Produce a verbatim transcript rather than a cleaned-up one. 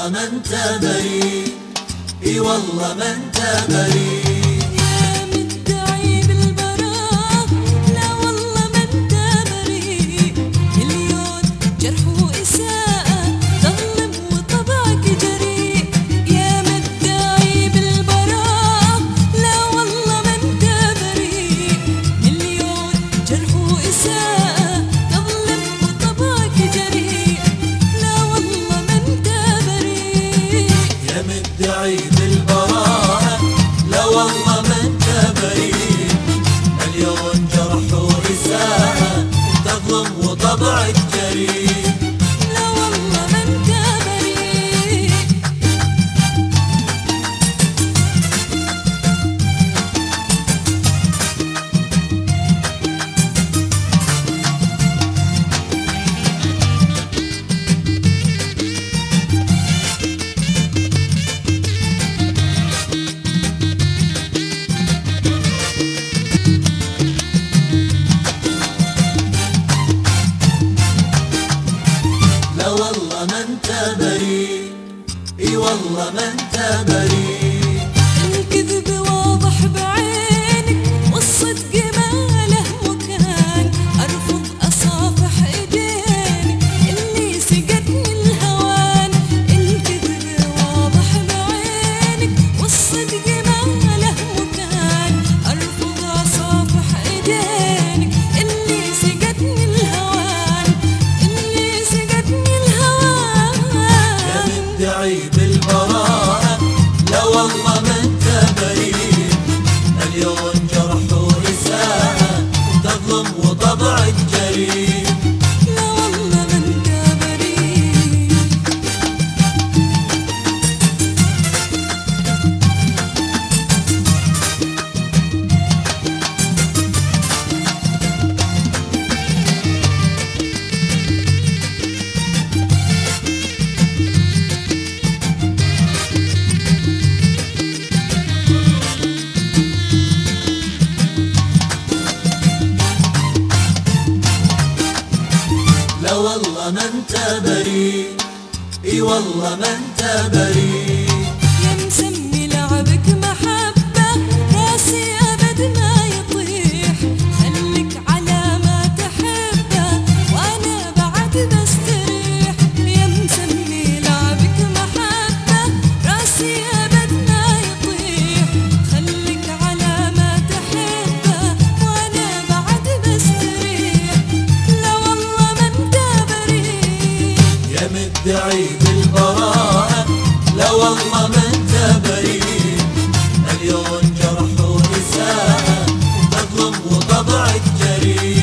والله ما انت بريء، اي والله ما انت بريء. مدعي بالبراءة لا والله ما انت بريء، مليون جرح وإساءة تظلم وطبعك جريء. لا والله ما انت بريء. لا والله ما انت بريء، اي والله ما انت بريء. الكذب واضح بعينك والصدق ما له مكان، ارفض اصافح ايدينك اللي سقتني الهوان. الكذب واضح بعينك والصدق ما له مكان، ارفض اصافح ايدينك اللي سقتني الهوان، اللي سقتني الهوان. يا مدعي بالبراءة لا والله ما انت بريء، مليون جرح وإساءة تظلم وطبعك جريء. لا والله ما انت بريء. لا والله ما انت بريء، اي والله ما انت بريء. يا مسمي لعبك محبة راسي أبد ما يطيح، خليك على ما تحبه وأنا بعد بستريح. يا مسمي لعبك محبة راسي أبد ما يطيح، خليك على ما تحبه وأنا بعد بستريح. لا والله ما انت بريء. يا مدعي بالبراءة لا والله ما انت بريء، مليون جرح وإساءة تظلم وطبعك جريء.